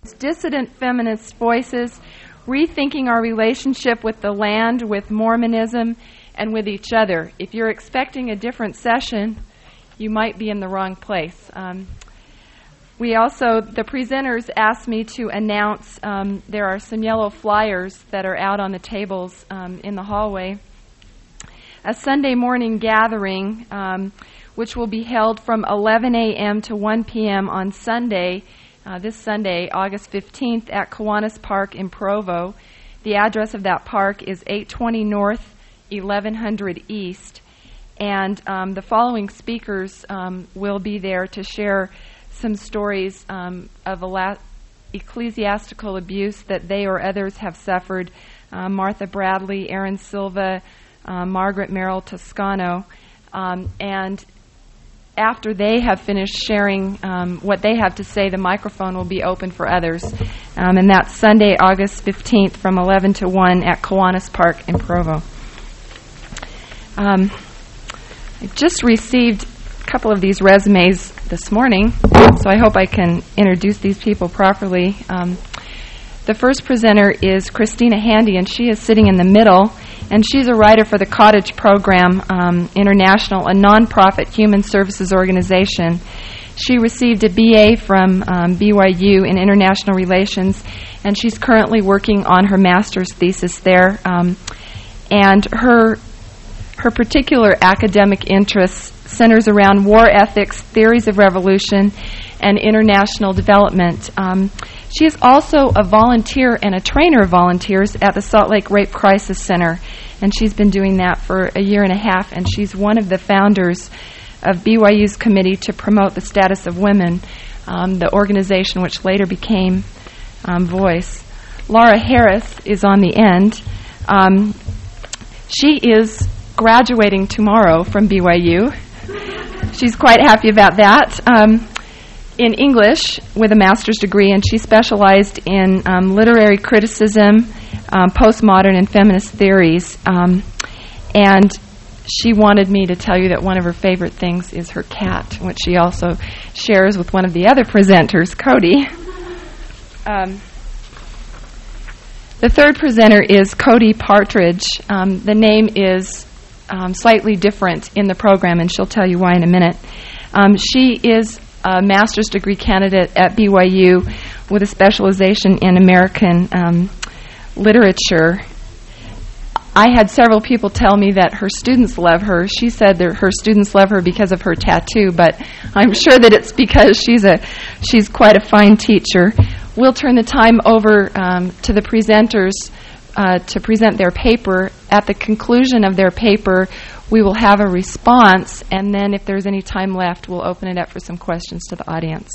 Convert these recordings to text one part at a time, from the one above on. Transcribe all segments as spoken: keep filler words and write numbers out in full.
Dissident Feminist Voices, Rethinking Our Relationship with the Land, with Mormonism, and with each other. If you're expecting a different session, you might be in the wrong place. Um, we also, the presenters asked me to announce um, there are some yellow flyers that are out on the tables um, in the hallway. A Sunday morning gathering, um, which will be held from eleven a.m. to one p.m. on Sunday, uh, this Sunday, August fifteenth, at Kiwanis Park in Provo. The address of that park is eight twenty North, eleven hundred East. And um, the following speakers um, will be there to share some stories um, of ela- ecclesiastical abuse that they or others have suffered. Uh, Martha Bradley, Aaron Silva, uh, Margaret Merrill Toscano. Um, and after they have finished sharing um, what they have to say, the microphone will be open for others. Um, and that's Sunday, August fifteenth from eleven to one at Kiwanis Park in Provo. Um, I just received a couple of these resumes this morning, so I hope I can introduce these people properly. Um, the first presenter is Christina Handy, and she is sitting in the middle, and she's a writer for the Cottage Program um, International, a nonprofit human services organization. She received a B A from um, B Y U in International Relations, and she's currently working on her master's thesis there. Um, and her Her particular academic interest centers around war ethics, theories of revolution, and international development. Um, she is also a volunteer and a trainer of volunteers at the Salt Lake Rape Crisis Center, and she's been doing that for a year and a half, and she's one of the founders of B Y U's Committee to Promote the Status of Women, um, the organization which later became um, Voice. Laura Harris is on the end. Um, she is graduating tomorrow from B Y U. She's quite happy about that. Um, in English with a master's degree, and she specialized in um, literary criticism, um, postmodern and feminist theories. Um, and she wanted me to tell you that one of her favorite things is her cat, which she also shares with one of the other presenters, Cody. Um, the third presenter is Cody Partridge. Um, the name is Um, slightly different in the program, and she'll tell you why in a minute. Um, she is a master's degree candidate at B Y U with a specialization in American um, literature. I had several people tell me that her students love her. She said that her students love her because of her tattoo, but I'm sure that it's because she's a she's quite a fine teacher. We'll turn the time over um, to the presenters Uh, to present their paper. At the conclusion of their paper, we will have a response, and then if there's any time left, we'll open it up for some questions to the audience.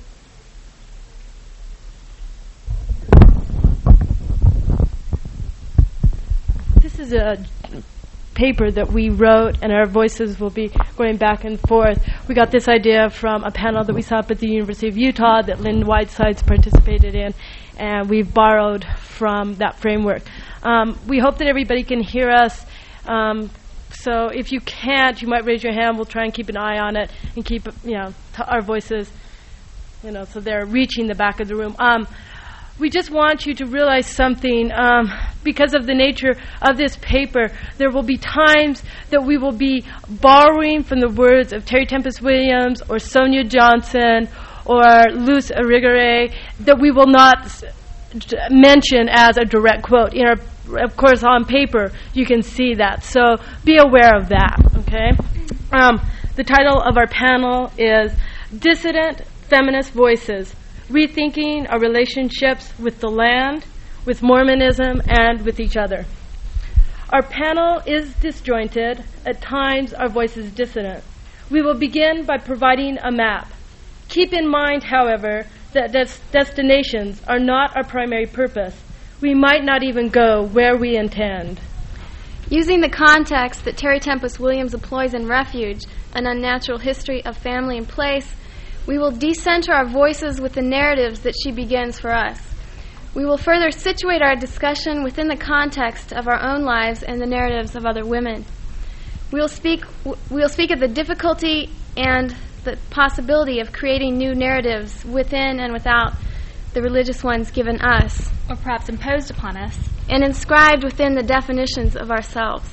This is a paper that we wrote, and our voices will be going back and forth. We got this idea from a panel that we saw up at the University of Utah that Lynn Whitesides participated in, and we've borrowed from that framework. Um, we hope that everybody can hear us. Um, so if you can't, you might raise your hand. We'll try and keep an eye on it and keep, you know, t- our voices, you know, so they're reaching the back of the room. Um, we just want you to realize something. Um, because of the nature of this paper, there will be times that we will be borrowing from the words of Terry Tempest Williams or Sonia Johnson or Luz Irigaray that we will not s- mention as a direct quote. In our, of course, on paper, you can see that. So be aware of that, okay? Um, the title of our panel is Dissident Feminist Voices, Rethinking Our Relationships with the Land, with Mormonism, and with each other. Our panel is disjointed. At times, our voice is dissonant. We will begin by providing a map. Keep in mind, however, that des- destinations are not our primary purpose. We might not even go where we intend. Using the context that Terry Tempest Williams employs in Refuge, an unnatural history of family and place, we will decenter our voices with the narratives that she begins for us. We will further situate our discussion within the context of our own lives and the narratives of other women. We will speak, we will speak of the difficulty and the possibility of creating new narratives within and without the religious ones given us, or perhaps imposed upon us, and inscribed within the definitions of ourselves.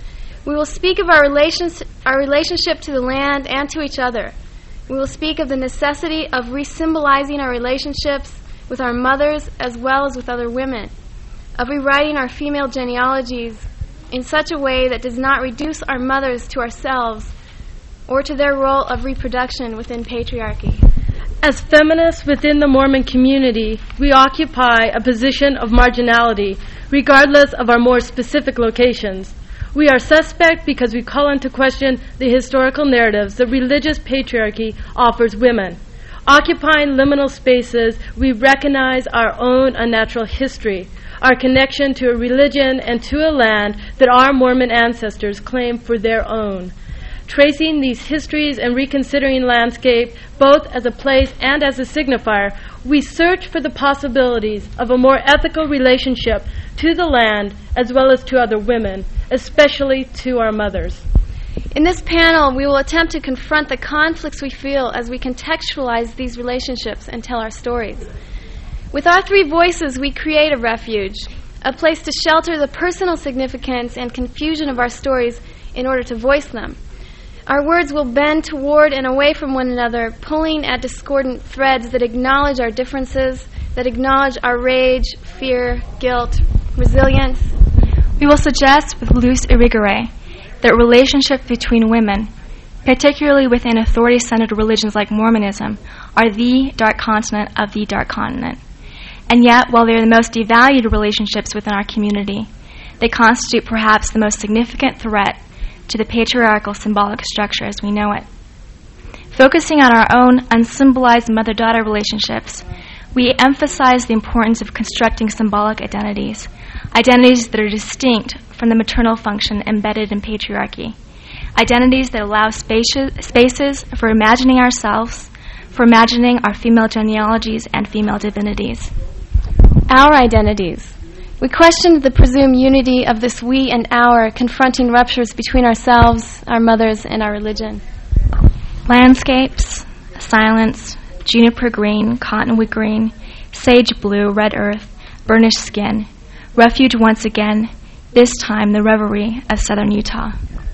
We will speak of our, relations, our relationship to the land and to each other. We will speak of the necessity of re-symbolizing our relationships with our mothers as well as with other women, of rewriting our female genealogies in such a way that does not reduce our mothers to ourselves or to their role of reproduction within patriarchy. As feminists within the Mormon community, we occupy a position of marginality, regardless of our more specific locations. We are suspect because we call into question the historical narratives that religious patriarchy offers women. Occupying liminal spaces, we recognize our own unnatural history, our connection to a religion and to a land that our Mormon ancestors claim for their own. Tracing these histories and reconsidering landscape, both as a place and as a signifier, we search for the possibilities of a more ethical relationship to the land as well as to other women, especially to our mothers. In this panel, we will attempt to confront the conflicts we feel as we contextualize these relationships and tell our stories. With our three voices, we create a refuge, a place to shelter the personal significance and confusion of our stories in order to voice them. Our words will bend toward and away from one another, pulling at discordant threads that acknowledge our differences, that acknowledge our rage, fear, guilt, resilience. we will suggest with loose irrigare that relationships between women, particularly within authority-centered religions like Mormonism, are the dark continent of the dark continent. And yet, while they are the most devalued relationships within our community, they constitute perhaps the most significant threat to the patriarchal symbolic structure as we know it. Focusing on our own unsymbolized mother-daughter relationships, we emphasize the importance of constructing symbolic identities, identities that are distinct from the maternal function embedded in patriarchy, identities that allow spaces, spaces for imagining ourselves, for imagining our female genealogies and female divinities. Our identities. We questioned the presumed unity of this we and our, confronting ruptures between ourselves, our mothers, and our religion. Landscapes, silence, juniper green, cottonwood green, sage blue, red earth, burnished skin, refuge once again, this time the reverie of southern Utah.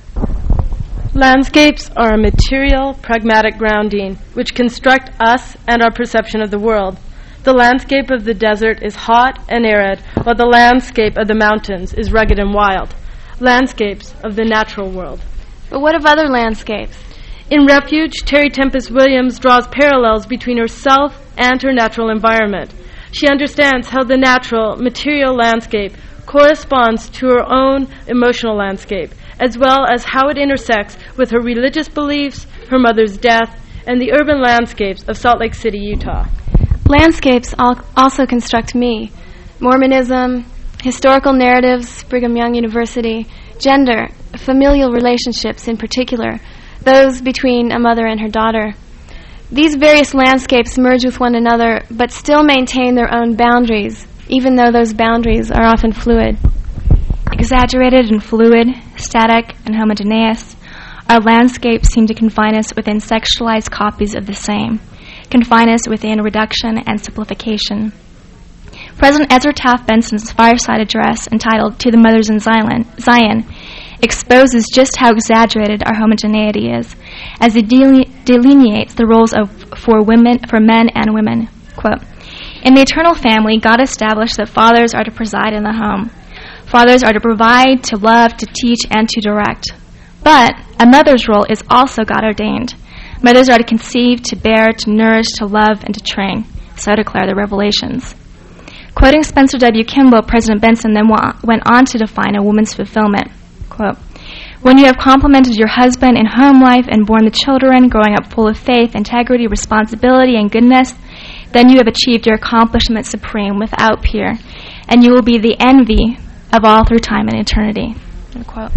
Landscapes are a material, pragmatic grounding which construct us and our perception of the world. The landscape of the desert is hot and arid, while the landscape of the mountains is rugged and wild. Landscapes of the natural world. But what of other landscapes? In Refuge, Terry Tempest Williams draws parallels between herself and her natural environment. She understands how the natural, material landscape corresponds to her own emotional landscape, as well as how it intersects with her religious beliefs, her mother's death, and the urban landscapes of Salt Lake City, Utah. Landscapes al- also construct me. Mormonism, historical narratives, Brigham Young University, gender, familial relationships in particular, those between a mother and her daughter. These various landscapes merge with one another, but still maintain their own boundaries, even though those boundaries are often fluid. Exaggerated and fluid, static and homogeneous, our landscapes seem to confine us within sexualized copies of the same, confine us within reduction and simplification. President Ezra Taft Benson's fireside address entitled To the Mothers in Zion, Zion exposes just how exaggerated our homogeneity is, as it deline- delineates the roles of for women, for men and women. Quote, in the eternal family, God established that fathers are to preside in the home. Fathers are to provide, to love, to teach, and to direct. But a mother's role is also God-ordained. Mothers are to conceive, to bear, to nourish, to love, and to train. So declare the Revelations. Quoting Spencer W. Kimball, President Benson then wa- went on to define a woman's fulfillment. Quote, when you have complemented your husband in home life and borne the children, growing up full of faith, integrity, responsibility, and goodness, then you have achieved your accomplishment supreme without peer, and you will be the envy of all through time and eternity. End quote.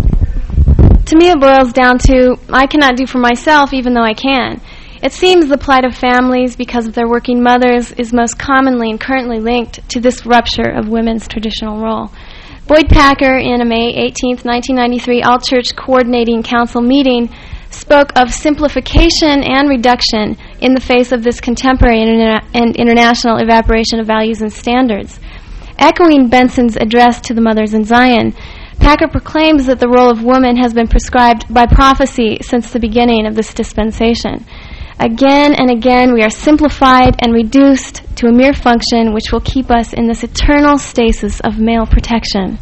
To me, it boils down to, I cannot do for myself even though I can. It seems the plight of families because of their working mothers is most commonly and currently linked to this rupture of women's traditional role. Boyd Packer, in a May eighteenth, nineteen ninety-three All-Church Coordinating Council meeting, spoke of simplification and reduction in the face of this contemporary and, interna- and international evaporation of values and standards. Echoing Benson's address to the mothers in Zion, Packer proclaims that the role of woman has been prescribed by prophecy since the beginning of this dispensation. Again and again, we are simplified and reduced to a mere function which will keep us in this eternal stasis of male protection.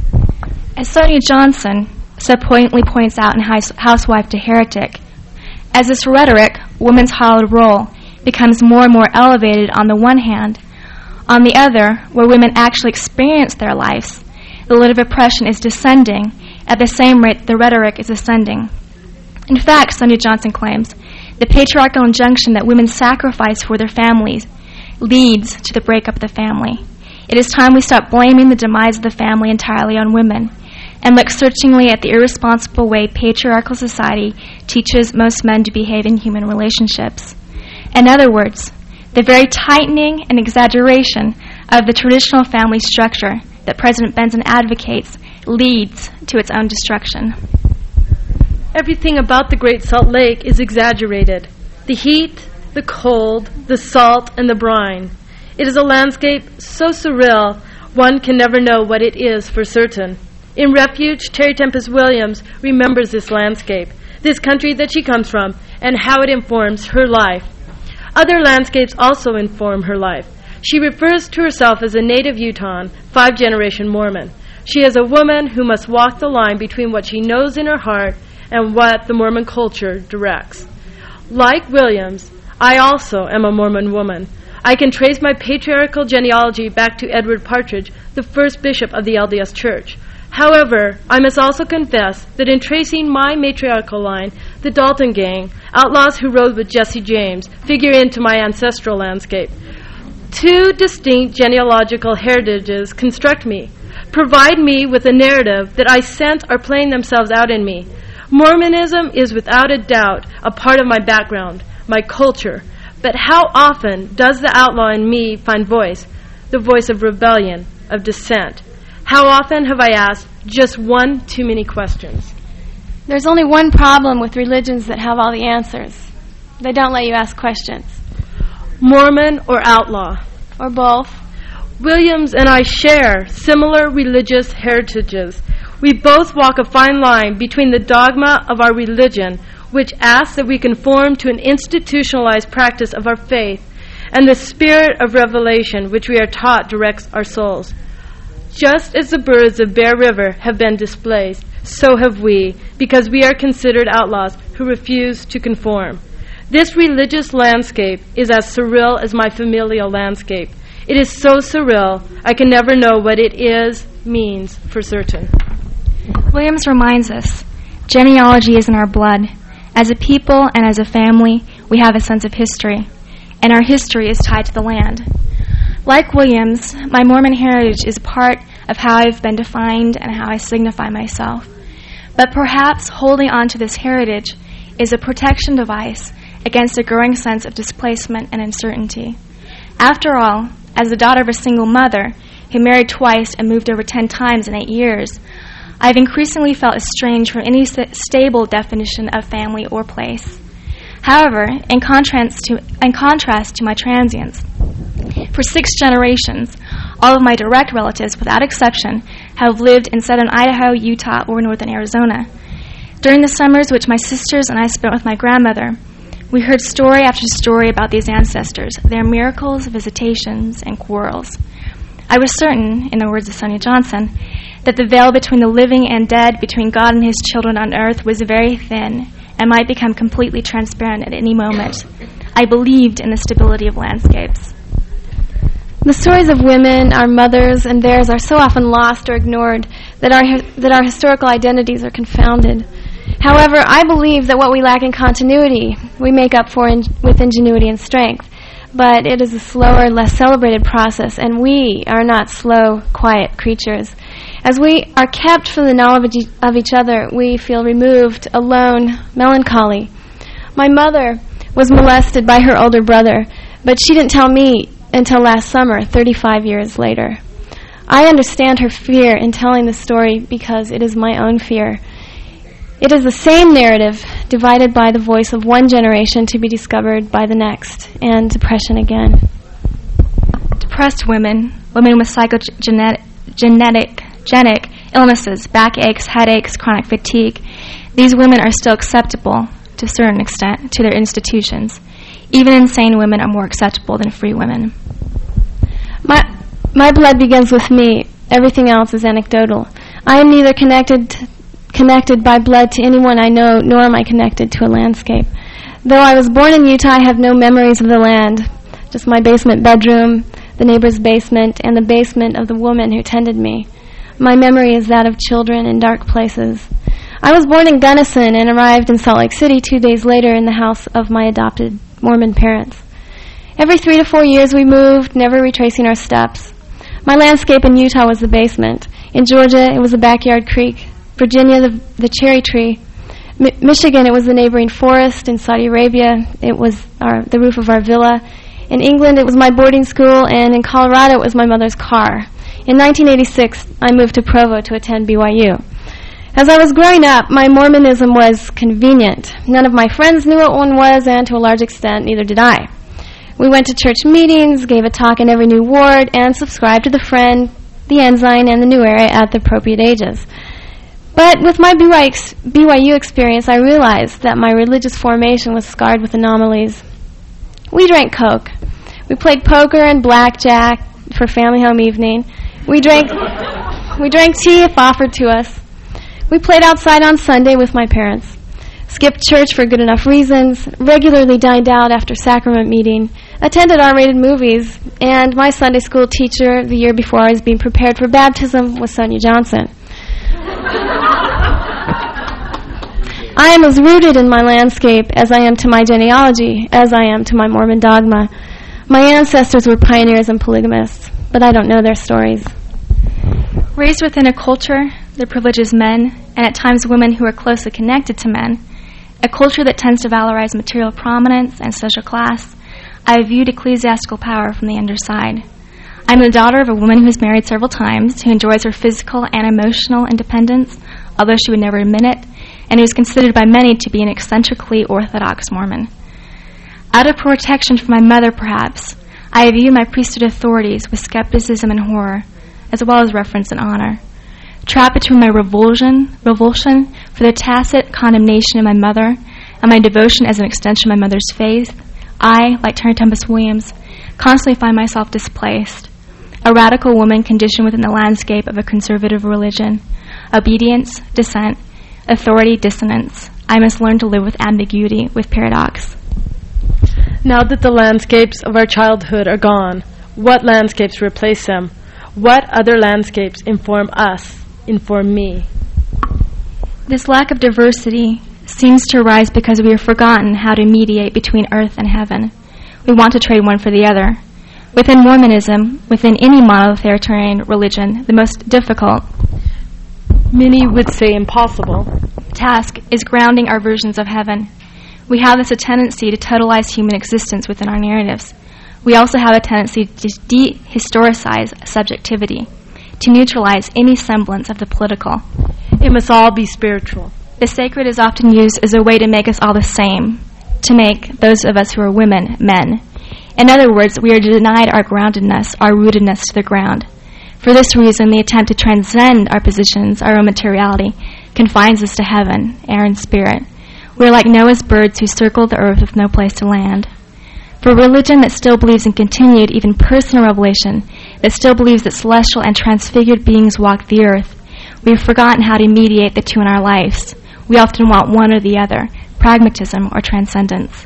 As Sonia Johnson so poignantly points out in House- Housewife to Heretic, as this rhetoric, woman's hollowed role, becomes more and more elevated on the one hand, on the other, where women actually experience their lives, the load of oppression is descending at the same rate the rhetoric is ascending. In fact, Sonia Johnson claims, the patriarchal injunction that women sacrifice for their families leads to the breakup of the family. It is time we stop blaming the demise of the family entirely on women and look searchingly at the irresponsible way patriarchal society teaches most men to behave in human relationships. In other words, the very tightening and exaggeration of the traditional family structure that President Benson advocates leads to its own destruction. Everything about the Great Salt Lake is exaggerated. The heat, the cold, the salt, and the brine. It is a landscape so surreal, one can never know what it is for certain. In Refuge, Terry Tempest Williams remembers this landscape, this country that she comes from, and how it informs her life. Other landscapes also inform her life. She refers to herself as a native Utahn, five-generation Mormon. She is a woman who must walk the line between what she knows in her heart and what the Mormon culture directs. Like Williams, I also am a Mormon woman. I can trace my patriarchal genealogy back to Edward Partridge, the first bishop of the L D S Church. However, I must also confess that in tracing my matriarchal line, the Dalton Gang, outlaws who rode with Jesse James, figure into my ancestral landscape. Two distinct genealogical heritages construct me, provide me with a narrative that I sense are playing themselves out in me. Mormonism is without a doubt a part of my background, my culture, but how often does the outlaw in me find voice, the voice of rebellion, of dissent? How often have I asked just one too many questions? There's only one problem with religions that have all the answers. They don't let you ask questions. Mormon or outlaw? Or both. Williams and I share similar religious heritages. We both walk a fine line between the dogma of our religion, which asks that we conform to an institutionalized practice of our faith, and the spirit of revelation, which we are taught directs our souls. Just as the birds of Bear River have been displaced, so have we, because we are considered outlaws who refuse to conform. This religious landscape is as surreal as my familial landscape. It is so surreal, I can never know what it is, means for certain. Williams reminds us, genealogy is in our blood. As a people and as a family, we have a sense of history, and our history is tied to the land. Like Williams, my Mormon heritage is part of how I've been defined and how I signify myself. But perhaps holding on to this heritage is a protection device against a growing sense of displacement and uncertainty. After all, as the daughter of a single mother who married twice and moved over ten times in eight years, I've increasingly felt estranged from any st- stable definition of family or place. However, in contrast to, in contrast to my transients, for six generations, all of my direct relatives, without exception, have lived in southern Idaho, Utah, or northern Arizona. During the summers which my sisters and I spent with my grandmother, we heard story after story about these ancestors, their miracles, visitations, and quarrels. I was certain, in the words of Sonia Johnson, that the veil between the living and dead, between God and his children on earth, was very thin and might become completely transparent at any moment. I believed in the stability of landscapes. The stories of women, our mothers, and theirs are so often lost or ignored that our that our historical identities are confounded. However, I believe that what we lack in continuity, we make up for in, with ingenuity and strength. But it is a slower, less celebrated process, and we are not slow, quiet creatures. As we are kept from the knowledge of each other, we feel removed, alone, melancholy. My mother was molested by her older brother, but she didn't tell me until last summer, thirty-five years later. I understand her fear in telling the story because it is my own fear. It is the same narrative divided by the voice of one generation to be discovered by the next, and depression again. Depressed women, women with psychogenetic genetic, genetic illnesses, backaches, headaches, chronic fatigue, these women are still acceptable to a certain extent to their institutions. Even insane women are more acceptable than free women. My, my blood begins with me. Everything else is anecdotal. I am neither connected connected by blood to anyone I know, nor am I connected to a landscape. Though I was born in Utah, I have no memories of the land, just my basement bedroom, the neighbor's basement, and the basement of the woman who tended me. My memory is that of children in dark places. I was born in Gunnison and arrived in Salt Lake City two days later in the house of my adopted Mormon parents. Every three to four years we moved, never retracing our steps. My landscape in Utah was the basement. In Georgia, it was the backyard creek. Virginia, the, the cherry tree. Mi- Michigan, it was the neighboring forest. In Saudi Arabia, it was our, the roof of our villa. In England, it was my boarding school. And in Colorado, it was my mother's car. In nineteen eighty-six, I moved to Provo to attend B Y U. As I was growing up, my Mormonism was convenient. None of my friends knew what one was, and to a large extent, neither did I. We went to church meetings, gave a talk in every new ward, and subscribed to the Friend, the Ensign, and the New Era at the appropriate ages. But with my B Y U experience, I realized that my religious formation was scarred with anomalies. We drank Coke. We played poker and blackjack for family home evening. We drank, we drank tea if offered to us. We played outside on Sunday with my parents, skipped church for good enough reasons, regularly dined out after sacrament meeting, attended R-rated movies, and my Sunday school teacher the year before I was being prepared for baptism was Sonia Johnson. I am as rooted in my landscape as I am to my genealogy, as I am to my Mormon dogma. My ancestors were pioneers and polygamists, but I don't know their stories. Raised within a culture that privileges men, and at times women who are closely connected to men, a culture that tends to valorize material prominence and social class, I have viewed ecclesiastical power from the underside. I'm the daughter of a woman who has married several times, who enjoys her physical and emotional independence, although she would never admit it, and who is considered by many to be an eccentrically Orthodox Mormon. Out of protection from my mother, perhaps, I view my priesthood authorities with skepticism and horror, as well as reverence and honor. Trapped between my revulsion, revulsion for the tacit condemnation of my mother and my devotion as an extension of my mother's faith, I, like Terry Tempest Williams, constantly find myself displaced, a radical woman conditioned within the landscape of a conservative religion. Obedience, dissent, authority, dissonance. I must learn to live with ambiguity, with paradox. Now that the landscapes of our childhood are gone, what landscapes replace them? What other landscapes inform us, inform me? This lack of diversity seems to arise because we have forgotten how to mediate between earth and heaven. We want to trade one for the other. Within Mormonism, within any monotheritarian religion, the most difficult, many would say impossible, task is grounding our versions of heaven. We have this a tendency to totalize human existence within our narratives. We also have a tendency to de-historicize subjectivity, to neutralize any semblance of the political. It must all be spiritual. The sacred is often used as a way to make us all the same, to make those of us who are women, men. In other words, we are denied our groundedness, our rootedness to the ground. For this reason, the attempt to transcend our positions, our own materiality, confines us to heaven, air, and spirit. We are like Noah's birds who circle the earth with no place to land. For a religion that still believes in continued, even personal revelation, that still believes that celestial and transfigured beings walk the earth, we have forgotten how to mediate the two in our lives. We often want one or the other, pragmatism or transcendence.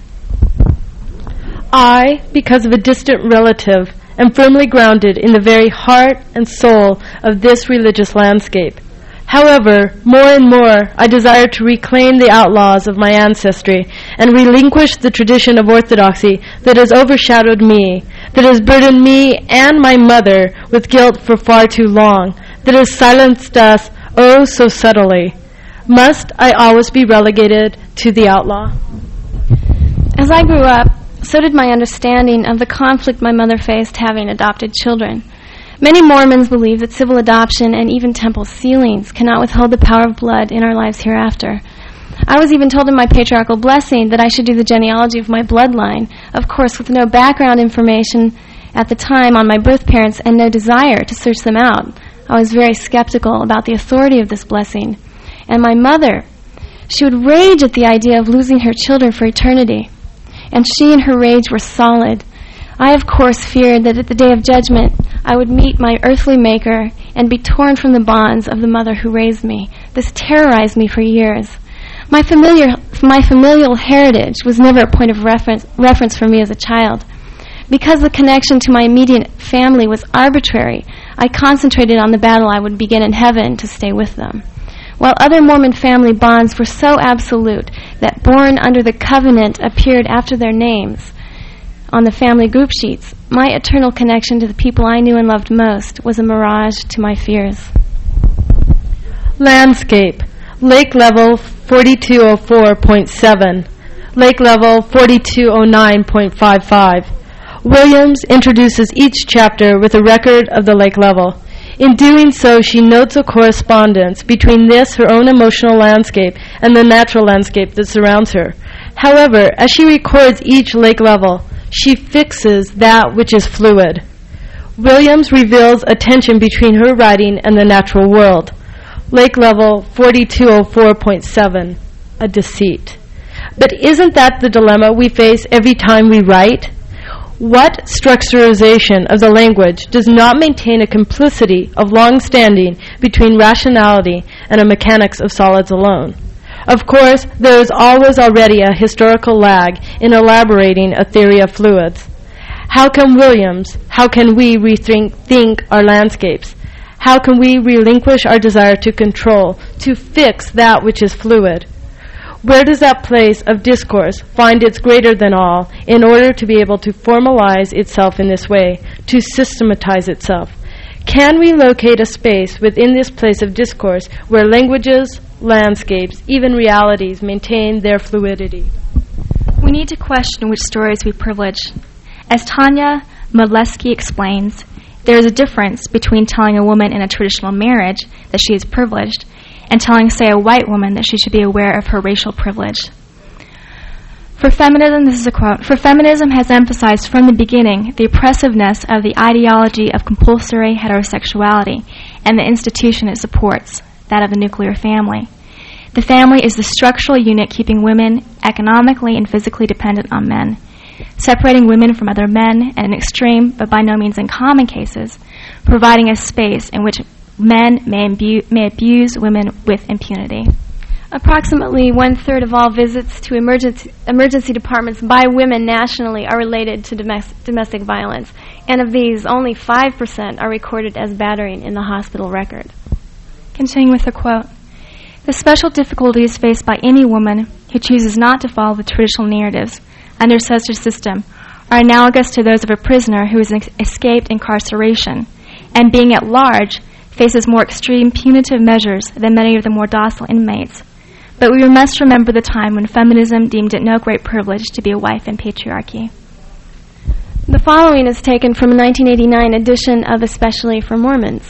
I, because of a distant relative, am firmly grounded in the very heart and soul of this religious landscape. However, more and more, I desire to reclaim the outlaws of my ancestry and relinquish the tradition of orthodoxy that has overshadowed me, that has burdened me and my mother with guilt for far too long, that has silenced us oh so subtly. Must I always be relegated to the outlaw? As I grew up, so did my understanding of the conflict my mother faced having adopted children. Many Mormons believe that civil adoption and even temple sealings cannot withhold the power of blood in our lives hereafter. I was even told in my patriarchal blessing that I should do the genealogy of my bloodline, of course with no background information at the time on my birth parents and no desire to search them out. I was very skeptical about the authority of this blessing. And my mother, she would rage at the idea of losing her children for eternity. And she and her rage were solid. I, of course, feared that at the day of judgment I would meet my earthly maker and be torn from the bonds of the mother who raised me. This terrorized me for years. My familiar, my familial heritage was never a point of reference, reference for me as a child. Because the connection to my immediate family was arbitrary, I concentrated on the battle I would begin in heaven to stay with them. While other Mormon family bonds were so absolute that born under the covenant appeared after their names on the family group sheets, my eternal connection to the people I knew and loved most was a mirage to my fears. Landscape. Lake level forty-two oh four point seven. Lake level forty-two oh nine point five five. Williams introduces each chapter with a record of the lake level. In doing so, she notes a correspondence between this, her own emotional landscape, and the natural landscape that surrounds her. However, as she records each lake level, she fixes that which is fluid. Williams reveals a tension between her writing and the natural world. Lake level forty-two oh four point seven, a deceit. But isn't that the dilemma we face every time we write? What structurization of the language does not maintain a complicity of long-standing between rationality and a mechanics of solids alone? Of course, there is always already a historical lag in elaborating a theory of fluids. How can Williams, how can we rethink think our landscapes? How can we relinquish our desire to control, to fix that which is fluid? Where does that place of discourse find its greater than all in order to be able to formalize itself in this way, to systematize itself? Can we locate a space within this place of discourse where languages, landscapes, even realities maintain their fluidity? We need to question which stories we privilege. As Tanya Modleski explains, there is a difference between telling a woman in a traditional marriage that she is privileged and telling, say, a white woman that she should be aware of her racial privilege. For feminism, this is a quote, "For feminism has emphasized from the beginning the oppressiveness of the ideology of compulsory heterosexuality and the institution it supports, that of the nuclear family. The family is the structural unit keeping women economically and physically dependent on men, separating women from other men, and in extreme, but by no means in common cases, providing a space in which men may, imbu- may abuse women with impunity." Approximately one-third of all visits to emergency, emergency departments by women nationally are related to domestic, domestic violence, and of these, only five percent are recorded as battering in the hospital record. Continuing with the quote, "The special difficulties faced by any woman who chooses not to follow the traditional narratives under such a system are analogous to those of a prisoner who has ex- escaped incarceration, and being at large, faces more extreme punitive measures than many of the more docile inmates. But we must remember the time when feminism deemed it no great privilege to be a wife in patriarchy." The following is taken from a nineteen eighty-nine edition of Especially for Mormons.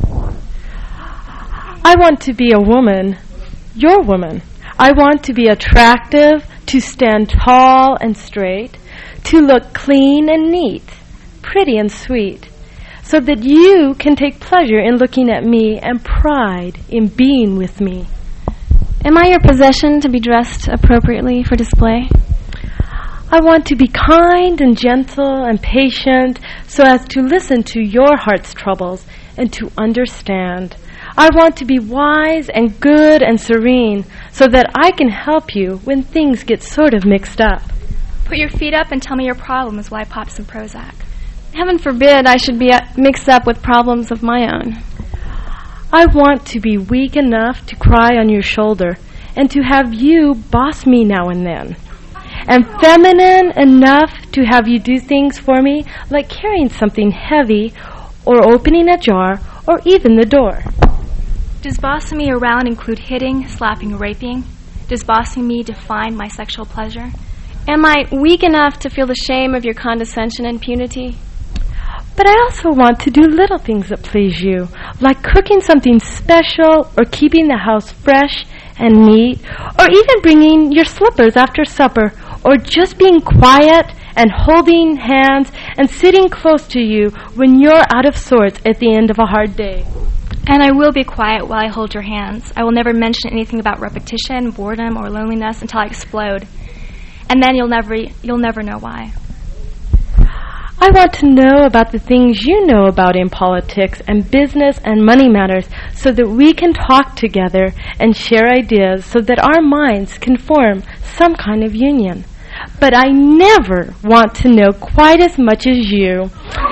I want to be a woman, your woman. I want to be attractive, to stand tall and straight, to look clean and neat, pretty and sweet, so that you can take pleasure in looking at me and pride in being with me. Am I your possession to be dressed appropriately for display? I want to be kind and gentle and patient so as to listen to your heart's troubles and to understand. I want to be wise and good and serene so that I can help you when things get sort of mixed up. Put your feet up and tell me your problems while I pop some Prozac. Heaven forbid I should be uh, mixed up with problems of my own. I want to be weak enough to cry on your shoulder and to have you boss me now and then, and feminine enough to have you do things for me like carrying something heavy or opening a jar or even the door. Does bossing me around include hitting, slapping, raping? Does bossing me define my sexual pleasure? Am I weak enough to feel the shame of your condescension and impunity? But I also want to do little things that please you, like cooking something special or keeping the house fresh and neat, or even bringing your slippers after supper, or just being quiet and holding hands and sitting close to you when you're out of sorts at the end of a hard day. And I will be quiet while I hold your hands. I will never mention anything about repetition, boredom, or loneliness until I explode. And then you'll never you'll never know why. I want to know about the things you know about in politics and business and money matters so that we can talk together and share ideas so that our minds can form some kind of union. But I never want to know quite as much as you.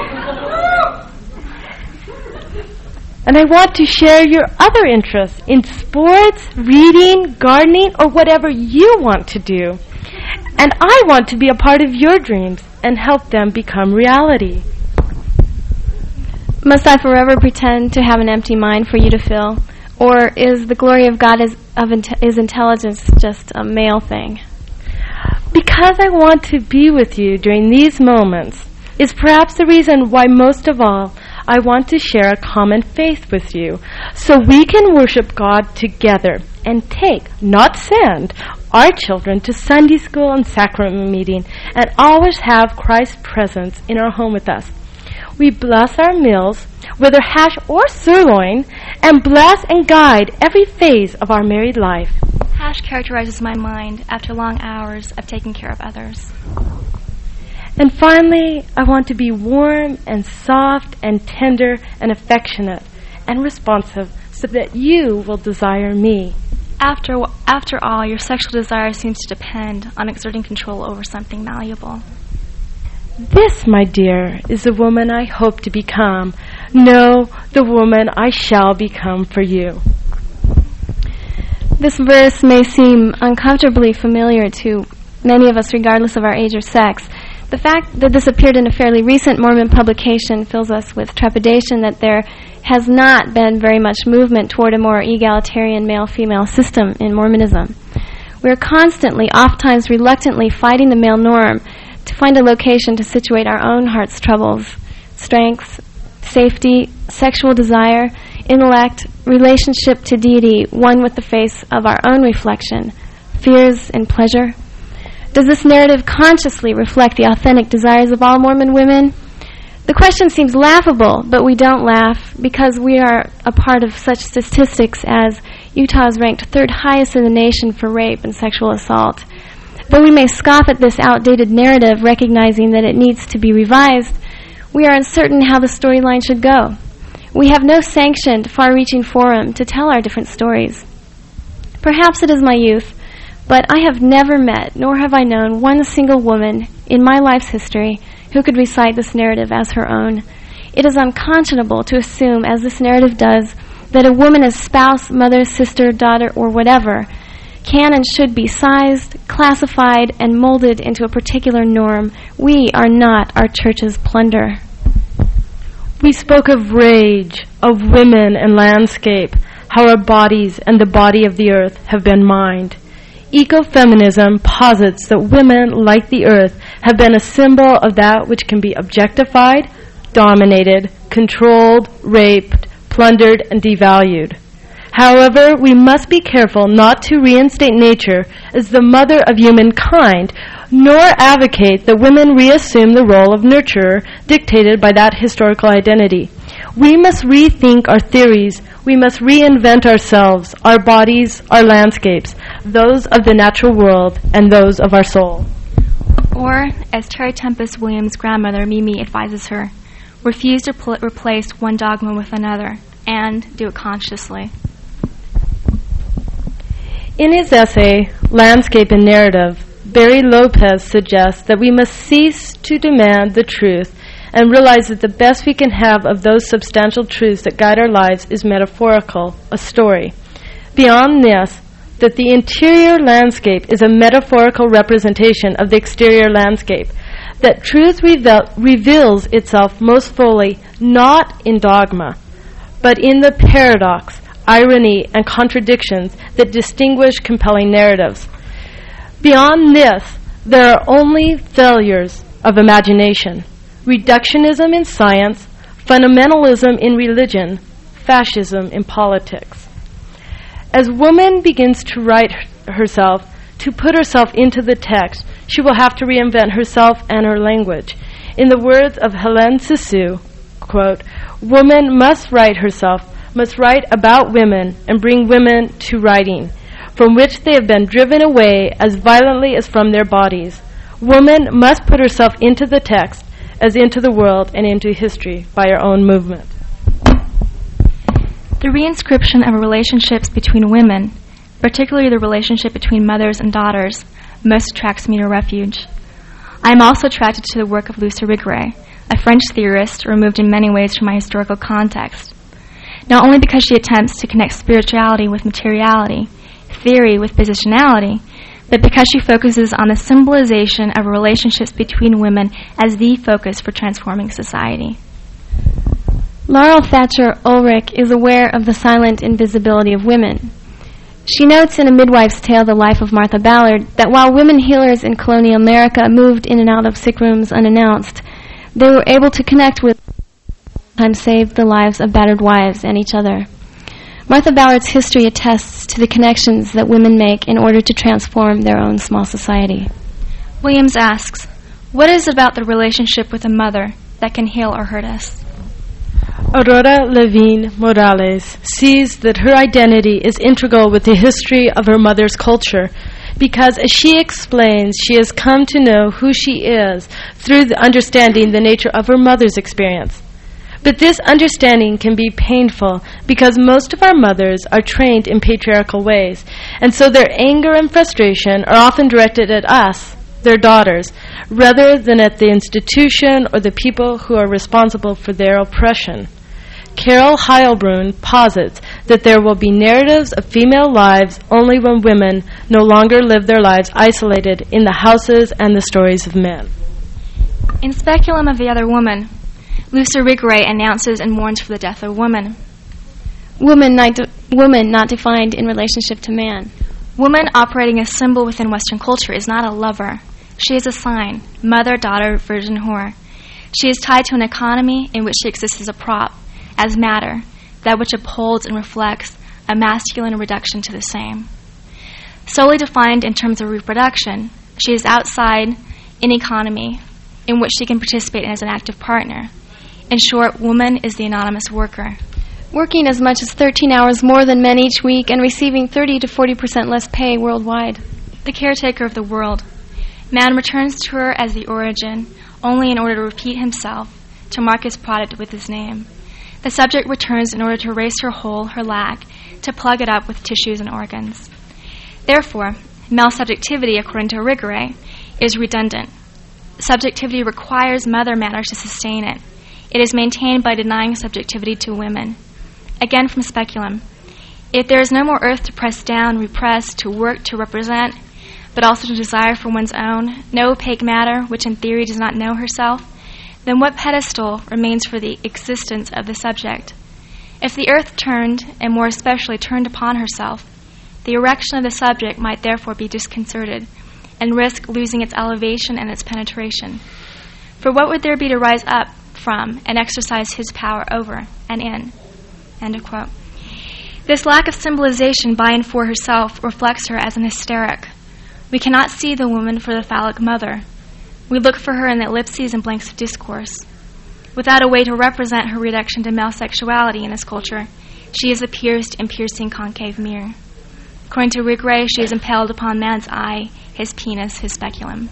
And I want to share your other interests in sports, reading, gardening, or whatever you want to do. And I want to be a part of your dreams and help them become reality. Must I forever pretend to have an empty mind for you to fill? Or is the glory of God is, of inte- is intelligence just a male thing? Because I want to be with you during these moments is perhaps the reason why most of all I want to share a common faith with you, so we can worship God together and take, not send, our children to Sunday school and sacrament meeting and always have Christ's presence in our home with us. We bless our meals, whether hash or sirloin, and bless and guide every phase of our married life. Hash characterizes my mind after long hours of taking care of others. And finally, I want to be warm and soft and tender and affectionate and responsive so that you will desire me. After after all, your sexual desire seems to depend on exerting control over something malleable. This, my dear, is the woman I hope to become. No, the woman I shall become for you. This verse may seem uncomfortably familiar to many of us regardless of our age or sex. The fact that this appeared in a fairly recent Mormon publication fills us with trepidation that there has not been very much movement toward a more egalitarian male-female system in Mormonism. We are constantly, oft-times reluctantly, fighting the male norm to find a location to situate our own heart's troubles, strengths, safety, sexual desire, intellect, relationship to deity, one with the face of our own reflection, fears and pleasure. Does this narrative consciously reflect the authentic desires of all Mormon women? The question seems laughable, but we don't laugh because we are a part of such statistics as Utah is ranked third highest in the nation for rape and sexual assault. Though we may scoff at this outdated narrative, recognizing that it needs to be revised, we are uncertain how the storyline should go. We have no sanctioned, far-reaching forum to tell our different stories. Perhaps it is my youth, but I have never met, nor have I known, one single woman in my life's history who could recite this narrative as her own. It is unconscionable to assume, as this narrative does, that a woman as spouse, mother, sister, daughter, or whatever can and should be sized, classified, and molded into a particular norm. We are not our church's plunder. We spoke of rage, of women and landscape, how our bodies and the body of the earth have been mined. Ecofeminism posits that women, like the earth, have been a symbol of that which can be objectified, dominated, controlled, raped, plundered, and devalued. However, we must be careful not to reinstate nature as the mother of humankind, nor advocate that women reassume the role of nurturer dictated by that historical identity. We must rethink our theories. We must reinvent ourselves, our bodies, our landscapes, those of the natural world and those of our soul. Or, as Terry Tempest Williams' grandmother, Mimi, advises her, refuse to pl- replace one dogma with another, and do it consciously. In his essay, Landscape and Narrative, Barry Lopez suggests that we must cease to demand the truth and realize that the best we can have of those substantial truths that guide our lives is metaphorical, a story. Beyond this, that the interior landscape is a metaphorical representation of the exterior landscape, that truth revel- reveals itself most fully not in dogma, but in the paradox, irony, and contradictions that distinguish compelling narratives. Beyond this, there are only failures of imagination, reductionism in science, fundamentalism in religion, fascism in politics. As woman begins to write herself, to put herself into the text, she will have to reinvent herself and her language. In the words of Hélène Cixous, quote, "Woman must write herself, must write about women and bring women to writing, from which they have been driven away as violently as from their bodies. Woman must put herself into the text as into the world and into history by her own movement." The reinscription of relationships between women, particularly the relationship between mothers and daughters, most attracts me to Refuge. I am also attracted to the work of Luce Irigaray, a French theorist removed in many ways from my historical context, not only because she attempts to connect spirituality with materiality, theory with positionality, but because she focuses on the symbolization of relationships between women as the focus for transforming society. Laurel Thatcher Ulrich is aware of the silent invisibility of women. She notes in A Midwife's Tale, The Life of Martha Ballard, that while women healers in colonial America moved in and out of sick rooms unannounced, they were able to connect with and save the lives of battered wives and each other. Martha Ballard's history attests to the connections that women make in order to transform their own small society. Williams asks, what is it about the relationship with a mother that can heal or hurt us? Aurora Levine Morales sees that her identity is integral with the history of her mother's culture because, as she explains, she has come to know who she is through the understanding the nature of her mother's experience. But this understanding can be painful because most of our mothers are trained in patriarchal ways, and so their anger and frustration are often directed at us, their daughters, rather than at the institution or the people who are responsible for their oppression. Carol Heilbrunn posits that there will be narratives of female lives only when women no longer live their lives isolated in the houses and the stories of men. In Speculum of the Other Woman, Luce Irigaray announces and mourns for the death of woman. Woman not, de- woman not defined in relationship to man. Woman operating as symbol within Western culture is not a lover. She is a sign, mother, daughter, virgin, whore. She is tied to an economy in which she exists as a prop, as matter, that which upholds and reflects a masculine reduction to the same. Solely defined in terms of reproduction, she is outside an economy in which she can participate as an active partner. In short, woman is the anonymous worker. Working as much as thirteen hours more than men each week and receiving thirty to forty percent less pay worldwide. The caretaker of the world. Man returns to her as the origin, only in order to repeat himself, to mark his product with his name. The subject returns in order to erase her hole, her lack, to plug it up with tissues and organs. Therefore, male subjectivity, according to Irigaray, is redundant. Subjectivity requires mother matter to sustain it. It is maintained by denying subjectivity to women. Again from Speculum, if there is no more earth to press down, repress, to work, to represent, but also to desire for one's own, no opaque matter which in theory does not know herself, then what pedestal remains for the existence of the subject? If the earth turned, and more especially turned upon herself, the erection of the subject might therefore be disconcerted, and risk losing its elevation and its penetration. For what would there be to rise up from and exercise his power over and in? End of quote. This lack of symbolization by and for herself reflects her as an hysteric. We cannot see the woman for the phallic mother. We look for her in the ellipses and blanks of discourse. Without a way to represent her reduction to male sexuality in this culture, she is a pierced and piercing concave mirror. According to Irigaray, she is impaled upon man's eye, his penis, his speculum.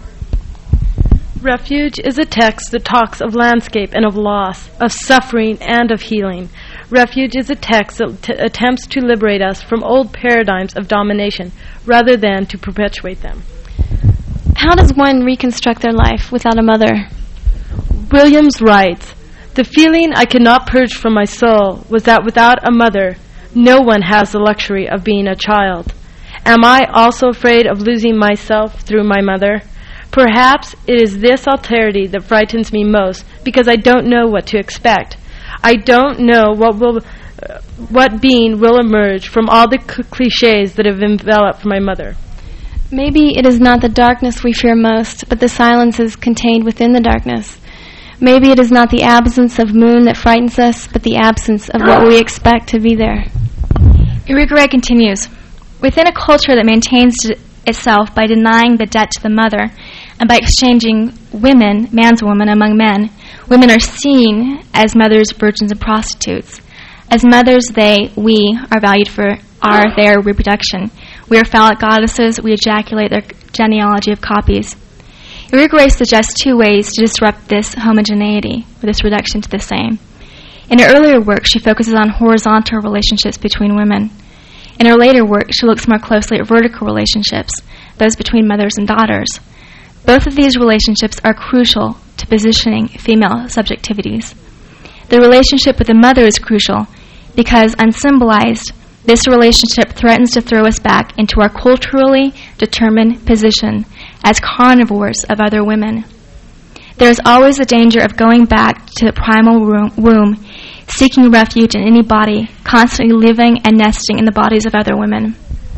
Refuge is a text that talks of landscape and of loss, of suffering and of healing. Refuge is a text that t- attempts to liberate us from old paradigms of domination rather than to perpetuate them. How does one reconstruct their life without a mother? Williams writes, "The feeling I could not purge from my soul was that without a mother, no one has the luxury of being a child. Am I also afraid of losing myself through my mother? Perhaps it is this alterity that frightens me most, because I don't know what to expect. I don't know what will, uh, what being will emerge from all the c- cliches that have enveloped my mother." Maybe it is not the darkness we fear most, but the silences contained within the darkness. Maybe it is not the absence of moon that frightens us, but the absence of what we expect to be there. Irigaray continues, within a culture that maintains itself by denying the debt to the mother and by exchanging women, man's woman, among men, women are seen as mothers, virgins, and prostitutes. As mothers, they, we, are valued for our, their reproduction. We are phallic goddesses. We ejaculate their genealogy of copies. Irigaray suggests two ways to disrupt this homogeneity, or this reduction to the same. In her earlier work, she focuses on horizontal relationships between women. In her later work, she looks more closely at vertical relationships, those between mothers and daughters. Both of these relationships are crucial to positioning female subjectivities. The relationship with the mother is crucial because, unsymbolized, this relationship threatens to throw us back into our culturally determined position as carnivores of other women. There is always the danger of going back to the primal womb, seeking refuge in any body, constantly living and nesting in the bodies of other women.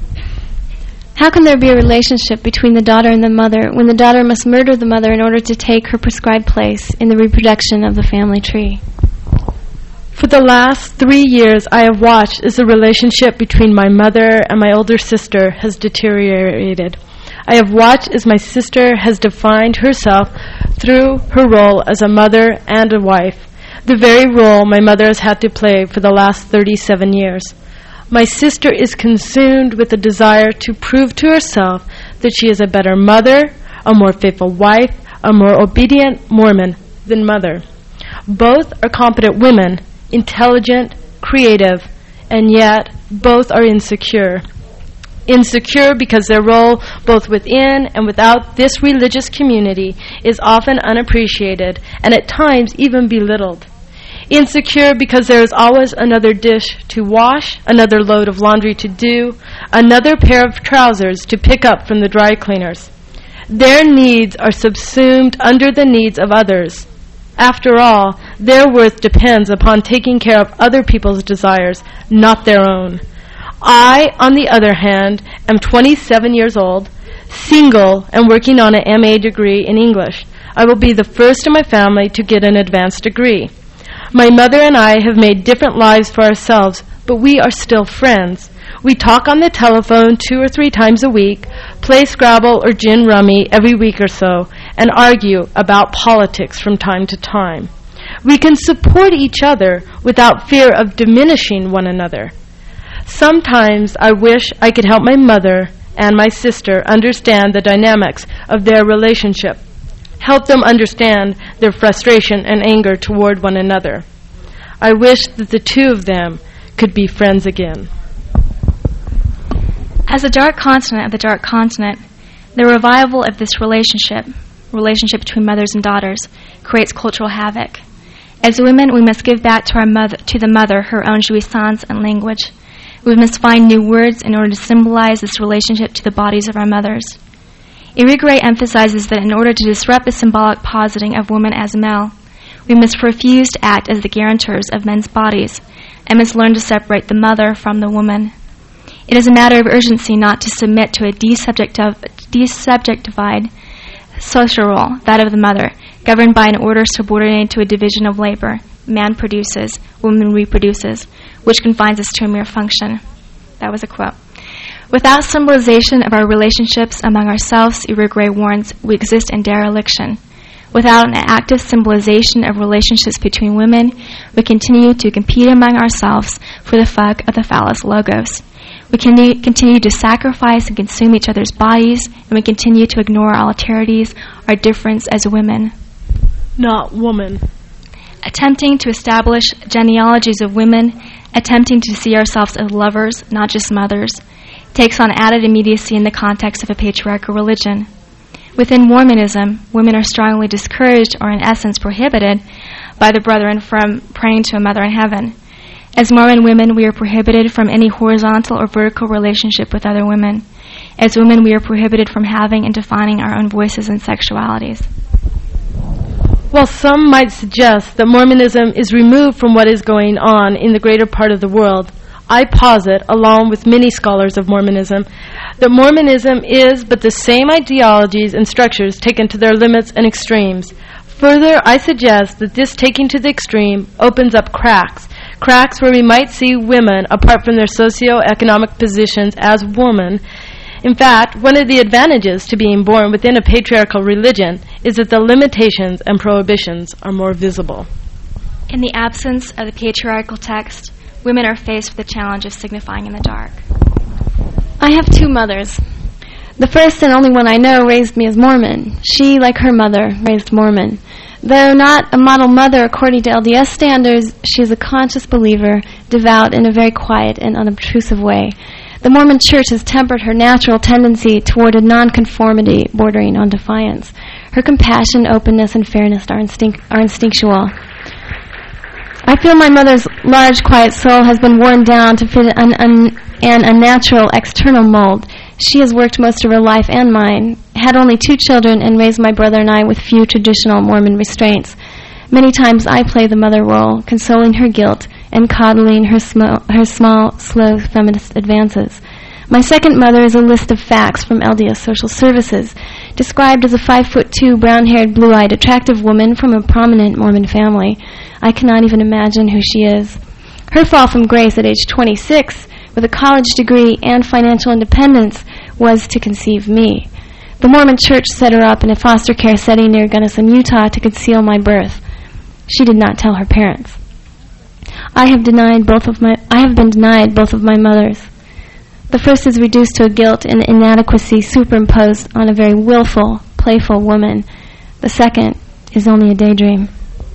How can there be a relationship between the daughter and the mother when the daughter must murder the mother in order to take her prescribed place in the reproduction of the family tree? For the last three years, I have watched as the relationship between my mother and my older sister has deteriorated. I have watched as my sister has defined herself through her role as a mother and a wife, the very role my mother has had to play for the last thirty-seven years. My sister is consumed with a desire to prove to herself that she is a better mother, a more faithful wife, a more obedient Mormon than mother. Both are competent women, intelligent, creative, and yet both are insecure. Insecure because their role both within and without this religious community is often unappreciated and at times even belittled. Insecure because there is always another dish to wash, another load of laundry to do, another pair of trousers to pick up from the dry cleaners. Their needs are subsumed under the needs of others. After all, their worth depends upon taking care of other people's desires, not their own. I, on the other hand, am twenty-seven years old, single, and working on an M A degree in English. I will be the first in my family to get an advanced degree. My mother and I have made different lives for ourselves, but we are still friends. We talk on the telephone two or three times a week, play Scrabble or gin rummy every week or so, and argue about politics from time to time. We can support each other without fear of diminishing one another. Sometimes I wish I could help my mother and my sister understand the dynamics of their relationship, help them understand their frustration and anger toward one another. I wish that the two of them could be friends again. As a dark continent of the dark continent, the revival of this relationship, relationship between mothers and daughters, creates cultural havoc. As women, we must give back to our mother, to the mother, her own jouissance and language. We must find new words in order to symbolize this relationship to the bodies of our mothers. Irigaray emphasizes that in order to disrupt the symbolic positing of woman as male, we must refuse to act as the guarantors of men's bodies and must learn to separate the mother from the woman. It is a matter of urgency not to submit to a desubjectiv- desubjectified social role, that of the mother, governed by an order subordinated to a division of labor. Man produces, woman reproduces, which confines us to a mere function. That was a quote. Without symbolization of our relationships among ourselves, Irigaray warns, we exist in dereliction. Without an active symbolization of relationships between women, we continue to compete among ourselves for the fuck of the phallus logos. We can continue to sacrifice and consume each other's bodies, and we continue to ignore our alterities, our difference as women. Not woman. Attempting to establish genealogies of women, attempting to see ourselves as lovers, not just mothers, takes on added immediacy in the context of a patriarchal religion. Within Mormonism, women are strongly discouraged, or in essence prohibited, by the brethren from praying to a mother in heaven. As Mormon women, we are prohibited from any horizontal or vertical relationship with other women. As women, we are prohibited from having and defining our own voices and sexualities. While some might suggest that Mormonism is removed from what is going on in the greater part of the world, I posit, along with many scholars of Mormonism, that Mormonism is but the same ideologies and structures taken to their limits and extremes. Further, I suggest that this taking to the extreme opens up cracks, cracks where we might see women apart from their socio-economic positions as women. In fact, one of the advantages to being born within a patriarchal religion is that the limitations and prohibitions are more visible. In the absence of the patriarchal text, women are faced with the challenge of signifying in the dark. I have two mothers. The first and only one I know raised me as Mormon. She, like her mother, raised Mormon. Though not a model mother according to L D S standards, she is a conscious believer, devout in a very quiet and unobtrusive way. The Mormon Church has tempered her natural tendency toward a nonconformity bordering on defiance. Her compassion, openness, and fairness are, instinct- are instinctual. I feel my mother's large, quiet soul has been worn down to fit an, an, an unnatural external mold. She has worked most of her life and mine, had only two children, and raised my brother and I with few traditional Mormon restraints. Many times I play the mother role, consoling her guilt and coddling her, sm- her small, slow feminist advances. My second mother is a list of facts from L D S Social Services, described as a five-foot-two, brown-haired, blue-eyed, attractive woman from a prominent Mormon family. I cannot even imagine who she is. Her fall from grace at age twenty-six, with a college degree and financial independence, was to conceive me. The Mormon Church set her up in a foster care setting near Gunnison, Utah, to conceal my birth. She did not tell her parents. I have denied both of my. I have been denied both of my mothers. The first is reduced to a guilt and inadequacy superimposed on a very willful, playful woman. The second is only a daydream.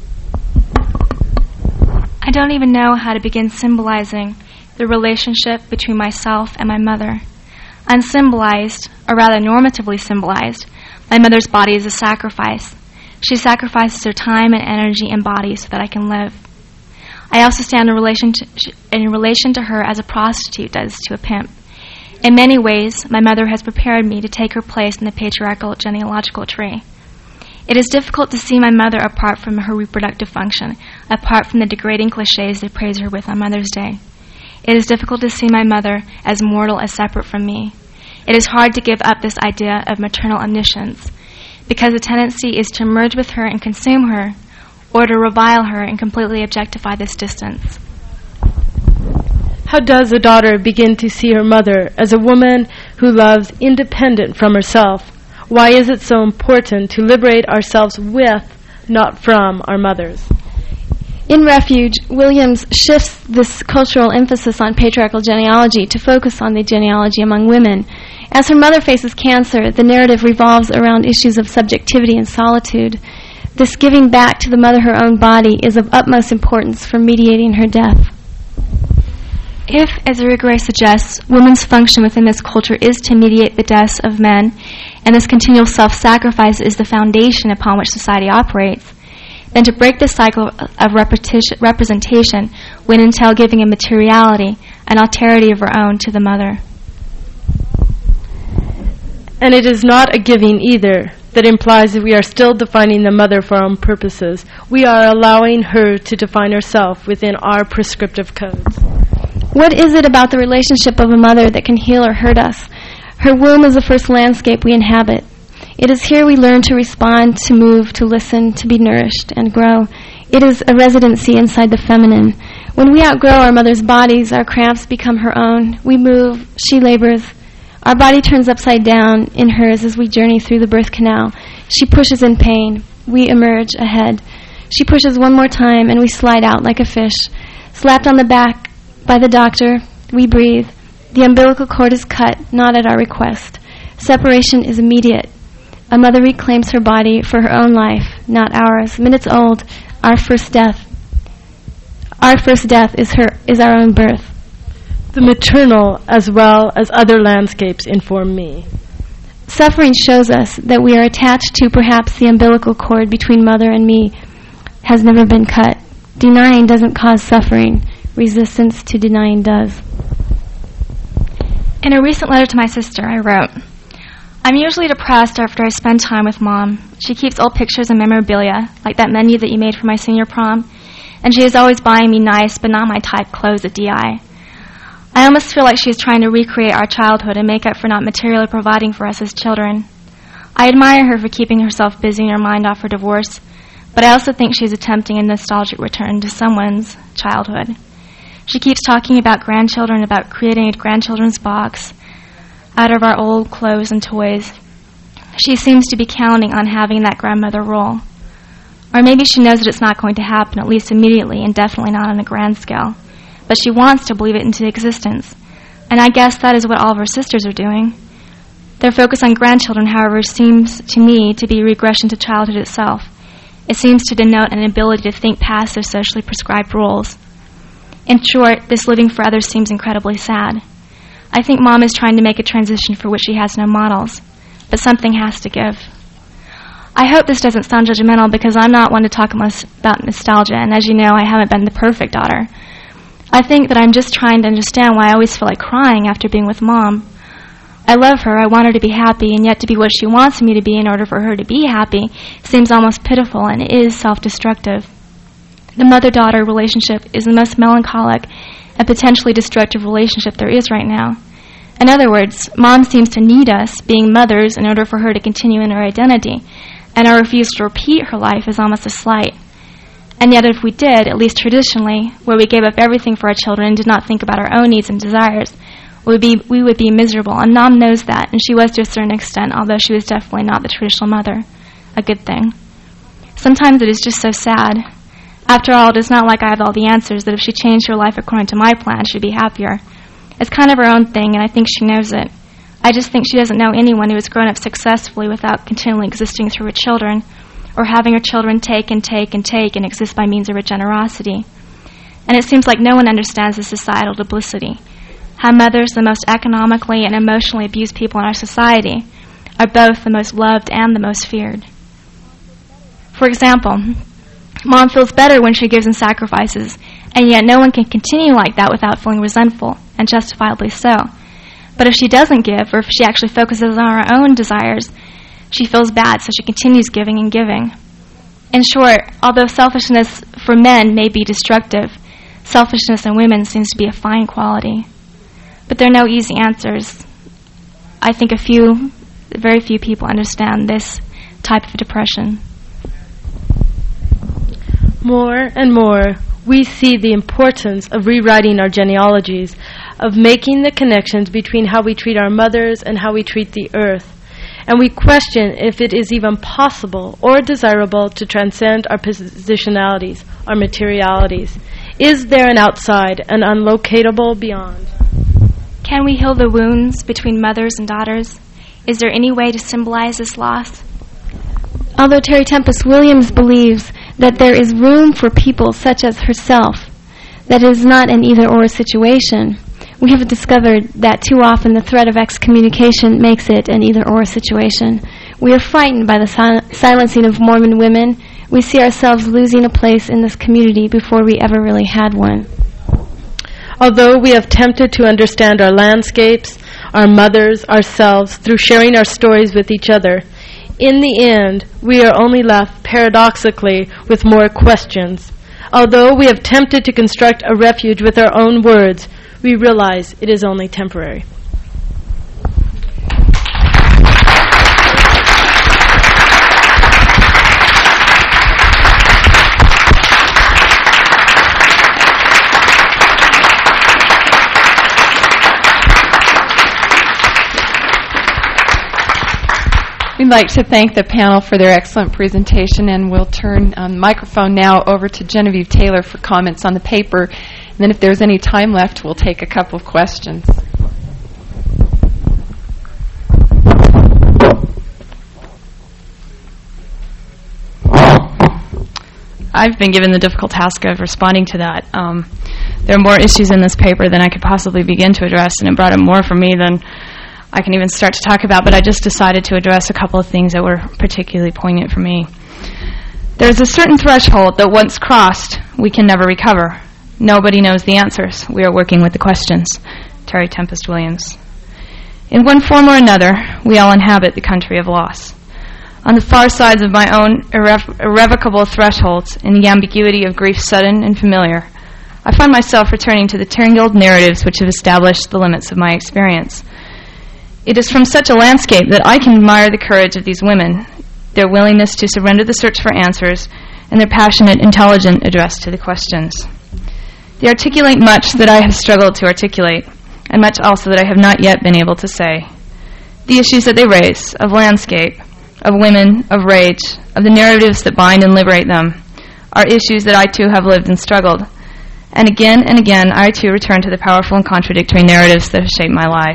I don't even know how to begin symbolizing the relationship between myself and my mother. Unsymbolized, or rather normatively symbolized, my mother's body is a sacrifice. She sacrifices her time and energy and body so that I can live. I also stand in relation to, in relation to her as a prostitute does to a pimp. In many ways, my mother has prepared me to take her place in the patriarchal genealogical tree. It is difficult to see my mother apart from her reproductive function, apart from the degrading cliches they praise her with on Mother's Day. It is difficult to see my mother as mortal, as separate from me. It is hard to give up this idea of maternal omniscience, because the tendency is to merge with her and consume her, or to revile her and completely objectify this distance. How does a daughter begin to see her mother as a woman who loves independent from herself? Why is it so important to liberate ourselves with, not from, our mothers? In Refuge, Williams shifts this cultural emphasis on patriarchal genealogy to focus on the genealogy among women. As her mother faces cancer, the narrative revolves around issues of subjectivity and solitude. This giving back to the mother her own body is of utmost importance for mediating her death. If, as Irigaray suggests, women's function within this culture is to mediate the deaths of men, and this continual self-sacrifice is the foundation upon which society operates, then to break this cycle of repetition, representation would entail giving a materiality, an alterity of her own to the mother. And it is not a giving either that implies that we are still defining the mother for our own purposes. We are allowing her to define herself within our prescriptive codes. What is it about the relationship of a mother that can heal or hurt us? Her womb is the first landscape we inhabit. It is here we learn to respond, to move, to listen, to be nourished, and grow. It is a residency inside the feminine. When we outgrow our mother's bodies, our cramps become her own. We move, she labors. Our body turns upside down in hers as we journey through the birth canal. She pushes in pain. We emerge ahead. She pushes one more time, and we slide out like a fish. Slapped on the back by the doctor, we breathe. The umbilical cord is cut, not at our request. Separation is immediate. A mother reclaims her body for her own life, not ours. Minutes old, our first death. Our first death is her is our own birth. The maternal as well as other landscapes inform me. Suffering shows us that we are attached to perhaps the umbilical cord between mother and me has never been cut. Denying doesn't cause suffering. Resistance to denying does. In a recent letter to my sister, I wrote, I'm usually depressed after I spend time with Mom. She keeps old pictures and memorabilia, like that menu that you made for my senior prom, and she is always buying me nice but not my type clothes at D I. I almost feel like she is trying to recreate our childhood and make up for not materially providing for us as children. I admire her for keeping herself busy and her mind off her divorce, but I also think she is attempting a nostalgic return to someone's childhood. She keeps talking about grandchildren, about creating a grandchildren's box out of our old clothes and toys. She seems to be counting on having that grandmother role. Or maybe she knows that it's not going to happen, at least immediately, and definitely not on a grand scale. But she wants to believe it into existence. And I guess that is what all of her sisters are doing. Their focus on grandchildren, however, seems to me to be a regression to childhood itself. It seems to denote an ability to think past their socially prescribed roles. In short, this living for others seems incredibly sad. I think Mom is trying to make a transition for which she has no models, but something has to give. I hope this doesn't sound judgmental because I'm not one to talk about nostalgia, and as you know, I haven't been the perfect daughter. I think that I'm just trying to understand why I always feel like crying after being with Mom. I love her, I want her to be happy, and yet to be what she wants me to be in order for her to be happy seems almost pitiful and is self-destructive. The mother-daughter relationship is the most melancholic and potentially destructive relationship there is right now. In other words, Mom seems to need us, being mothers, in order for her to continue in her identity, and our refusal to repeat her life is almost a slight. And yet if we did, at least traditionally, where we gave up everything for our children and did not think about our own needs and desires, we would be, we would be miserable. And Mom knows that, and she was to a certain extent, although she was definitely not the traditional mother. A good thing. Sometimes it is just so sad. After all, it is not like I have all the answers, that if she changed her life according to my plan, she'd be happier. It's kind of her own thing, and I think she knows it. I just think she doesn't know anyone who has grown up successfully without continually existing through her children, or having her children take and take and take and exist by means of her generosity. And it seems like no one understands the societal duplicity. How mothers, the most economically and emotionally abused people in our society, are both the most loved and the most feared. For example, Mom feels better when she gives and sacrifices, and yet no one can continue like that without feeling resentful, and justifiably so. But if she doesn't give, or if she actually focuses on her own desires, she feels bad, so she continues giving and giving. In short, although selfishness for men may be destructive, selfishness in women seems to be a fine quality. But there are no easy answers. I think a few, very few people understand this type of depression. More and more, we see the importance of rewriting our genealogies, of making the connections between how we treat our mothers and how we treat the earth. And we question if it is even possible or desirable to transcend our positionalities, our materialities. Is there an outside, an unlocatable beyond? Can we heal the wounds between mothers and daughters? Is there any way to symbolize this loss? Although Terry Tempest Williams believes that there is room for people such as herself, that it is not an either-or situation, we have discovered that too often the threat of excommunication makes it an either-or situation. We are frightened by the sil- silencing of Mormon women. We see ourselves losing a place in this community before we ever really had one. Although we have attempted to understand our landscapes, our mothers, ourselves, through sharing our stories with each other, in the end, we are only left, paradoxically, with more questions. Although we have attempted to construct a refuge with our own words, we realize it is only temporary. We'd like to thank the panel for their excellent presentation, and we'll turn um, the microphone now over to Genevieve Taylor for comments on the paper. And then if there's any time left, we'll take a couple of questions. I've been given the difficult task of responding to that. Um, there are more issues in this paper than I could possibly begin to address, and it brought up more for me than I can even start to talk about, but I just decided to address a couple of things that were particularly poignant for me. There's a certain threshold that once crossed, we can never recover. Nobody knows the answers. We are working with the questions. Terry Tempest Williams. In one form or another, we all inhabit the country of loss. On the far sides of my own irre- irrevocable thresholds, in the ambiguity of grief sudden and familiar, I find myself returning to the tangled narratives which have established the limits of my experience. It is from such a landscape that I can admire the courage of these women, their willingness to surrender the search for answers, and their passionate, intelligent address to the questions. They articulate much that I have struggled to articulate, and much also that I have not yet been able to say. The issues that they raise, of landscape, of women, of rage, of the narratives that bind and liberate them, are issues that I too have lived and struggled. And again and again, I too return to the powerful and contradictory narratives that have shaped my life.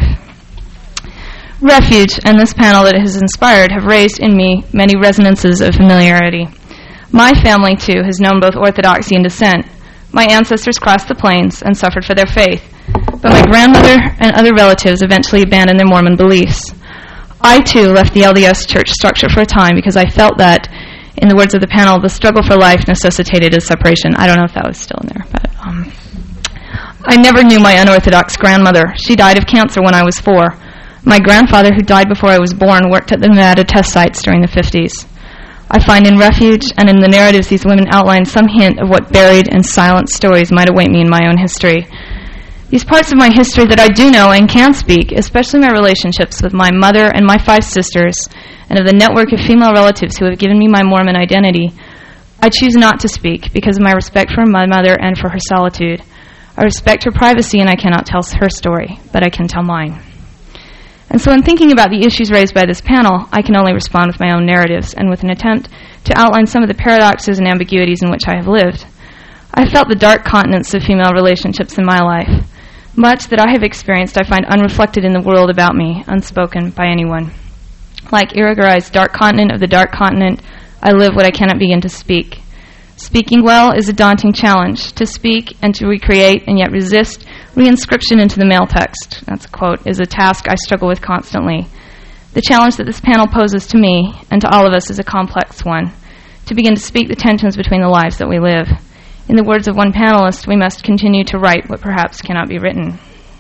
Refuge and this panel that it has inspired have raised in me many resonances of familiarity. My family, too, has known both orthodoxy and dissent. My ancestors crossed the plains and suffered for their faith, but my grandmother and other relatives eventually abandoned their Mormon beliefs. I, too, left the L D S church structure for a time because I felt that, in the words of the panel, the struggle for life necessitated a separation. I don't know if that was still in there, but um, I never knew my unorthodox grandmother. She died of cancer when I was four. My grandfather, who died before I was born, worked at the Nevada test sites during the fifties. I find in Refuge and in the narratives these women outline some hint of what buried and silent stories might await me in my own history. These parts of my history that I do know and can speak, especially my relationships with my mother and my five sisters, and of the network of female relatives who have given me my Mormon identity, I choose not to speak because of my respect for my mother and for her solitude. I respect her privacy and I cannot tell her story, but I can tell mine. And so in thinking about the issues raised by this panel, I can only respond with my own narratives and with an attempt to outline some of the paradoxes and ambiguities in which I have lived. I have felt the dark continents of female relationships in my life. Much that I have experienced I find unreflected in the world about me, unspoken by anyone. Like Irigarai's dark continent of the dark continent, I live what I cannot begin to speak. Speaking well is a daunting challenge. To speak and to recreate and yet resist reinscription into the male text, that's a quote, is a task I struggle with constantly. The challenge that this panel poses to me and to all of us is a complex one, to begin to speak the tensions between the lives that we live. In the words of one panelist, we must continue to write what perhaps cannot be written.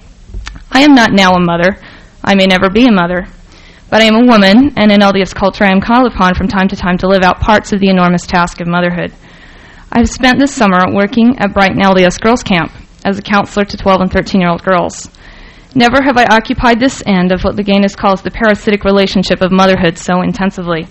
I am not now a mother. I may never be a mother. But I am a woman, and in L D S culture I am called upon from time to time to live out parts of the enormous task of motherhood. I have spent this summer working at Brighton L D S Girls Camp as a counselor to twelve and thirteen-year-old girls. Never have I occupied this end of what Leganis calls the parasitic relationship of motherhood so intensively.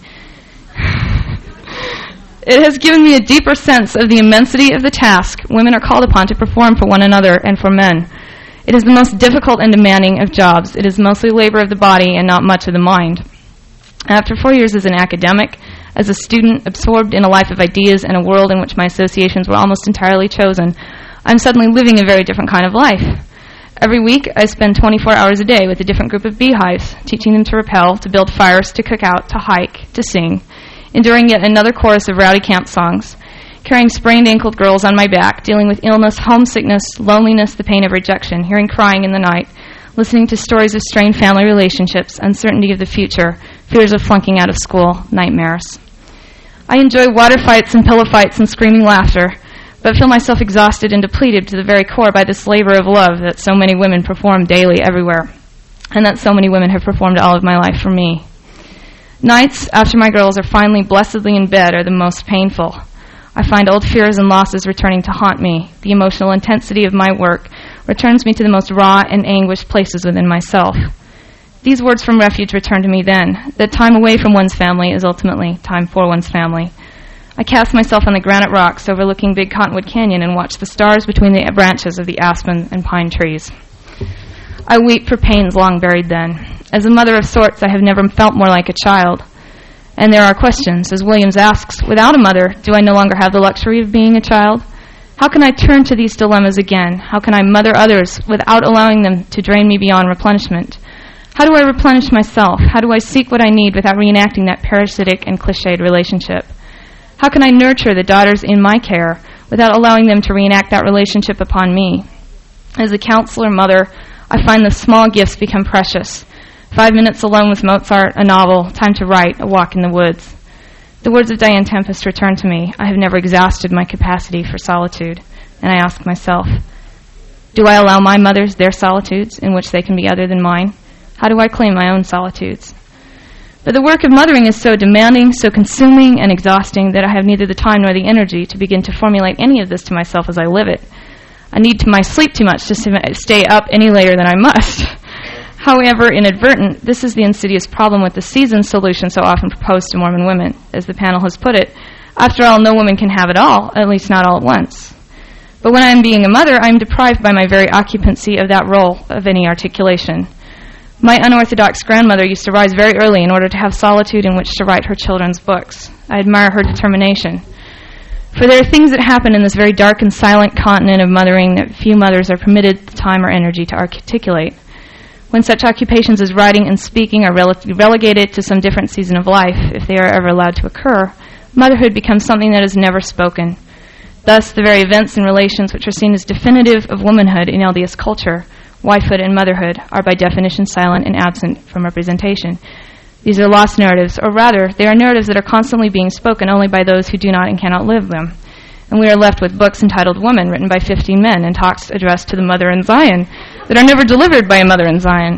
It has given me a deeper sense of the immensity of the task women are called upon to perform for one another and for men. It is the most difficult and demanding of jobs. It is mostly labor of the body and not much of the mind. After four years as an academic, as a student absorbed in a life of ideas and a world in which my associations were almost entirely chosen, I'm suddenly living a very different kind of life. Every week, I spend twenty-four hours a day with a different group of beehives, teaching them to rappel, to build fires, to cook out, to hike, to sing, enduring yet another chorus of rowdy camp songs, carrying sprained-ankled girls on my back, dealing with illness, homesickness, loneliness, the pain of rejection, hearing crying in the night, listening to stories of strained family relationships, uncertainty of the future, fears of flunking out of school, nightmares. I enjoy water fights and pillow fights and screaming laughter, but feel myself exhausted and depleted to the very core by this labor of love that so many women perform daily everywhere, and that so many women have performed all of my life for me. Nights after my girls are finally blessedly in bed are the most painful. I find old fears and losses returning to haunt me. The emotional intensity of my work returns me to the most raw and anguished places within myself. These words from Refuge return to me then, that time away from one's family is ultimately time for one's family. I cast myself on the granite rocks overlooking Big Cottonwood Canyon and watch the stars between the branches of the aspen and pine trees. I weep for pains long buried then. As a mother of sorts, I have never felt more like a child. And there are questions, as Williams asks, without a mother, do I no longer have the luxury of being a child? How can I turn to these dilemmas again? How can I mother others without allowing them to drain me beyond replenishment? How do I replenish myself? How do I seek what I need without reenacting that parasitic and cliched relationship? How can I nurture the daughters in my care without allowing them to reenact that relationship upon me? As a counselor mother, I find the small gifts become precious. Five minutes alone with Mozart, a novel, time to write, a walk in the woods. The words of Diane Tempest return to me. I have never exhausted my capacity for solitude. And I ask myself, do I allow my mothers their solitudes in which they can be other than mine? How do I claim my own solitudes? But the work of mothering is so demanding, so consuming and exhausting that I have neither the time nor the energy to begin to formulate any of this to myself as I live it. I need to my sleep too much to stay up any later than I must. However inadvertent, this is the insidious problem with the season solution so often proposed to Mormon women. As the panel has put it, after all, no woman can have it all, at least not all at once. But when I am being a mother, I am deprived by my very occupancy of that role of any articulation. My unorthodox grandmother used to rise very early in order to have solitude in which to write her children's books. I admire her determination. For there are things that happen in this very dark and silent continent of mothering that few mothers are permitted the time or energy to articulate. When such occupations as writing and speaking are rele- relegated to some different season of life, if they are ever allowed to occur, motherhood becomes something that is never spoken. Thus, the very events and relations which are seen as definitive of womanhood in L D S culture, wifehood and motherhood, are by definition silent and absent from representation. These are lost narratives, or rather, they are narratives that are constantly being spoken only by those who do not and cannot live them. And we are left with books entitled Woman, written by fifteen men, and talks addressed to the mother in Zion that are never delivered by a mother in Zion.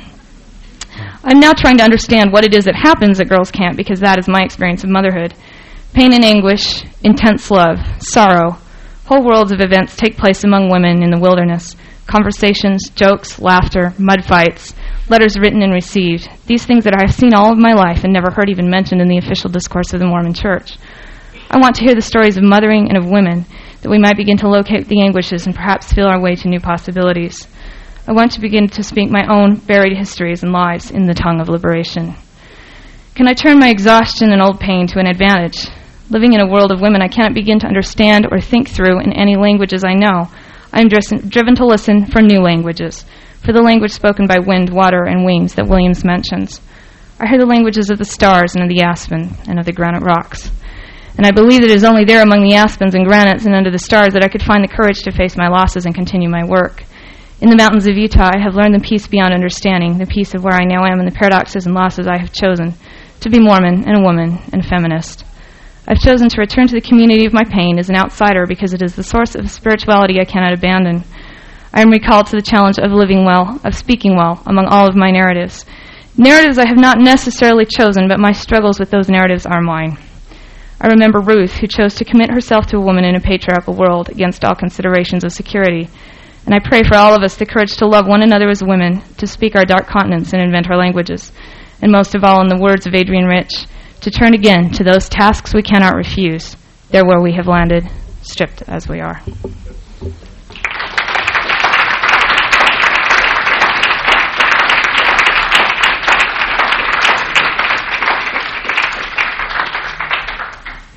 I'm now trying to understand what it is that happens at girls' camp, because that is my experience of motherhood. Pain and anguish, intense love, sorrow, whole worlds of events take place among women in the wilderness. Conversations, jokes, laughter, mud fights, letters written and received, these things that I have seen all of my life and never heard even mentioned in the official discourse of the Mormon Church. I want to hear the stories of mothering and of women, that we might begin to locate the anguishes and perhaps feel our way to new possibilities. I want to begin to speak my own buried histories and lives in the tongue of liberation. Can I turn my exhaustion and old pain to an advantage? Living in a world of women I cannot begin to understand or think through in any languages I know. I am driven to listen for new languages, for the language spoken by wind, water, and wings that Williams mentions. I hear the languages of the stars and of the aspen and of the granite rocks. And I believe that it is only there among the aspens and granites and under the stars that I could find the courage to face my losses and continue my work. In the mountains of Utah, I have learned the peace beyond understanding, the peace of where I now am and the paradoxes and losses I have chosen, to be Mormon and a woman and a feminist. I've chosen to return to the community of my pain as an outsider because it is the source of spirituality I cannot abandon. I am recalled to the challenge of living well, of speaking well, among all of my narratives. Narratives I have not necessarily chosen, but my struggles with those narratives are mine. I remember Ruth, who chose to commit herself to a woman in a patriarchal world against all considerations of security. And I pray for all of us the courage to love one another as women, to speak our dark continents and invent our languages. And most of all, in the words of Adrienne Rich, to turn again to those tasks we cannot refuse, there where we have landed, stripped as we are.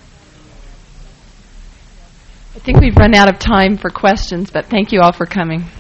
I think we've run out of time for questions, but thank you all for coming.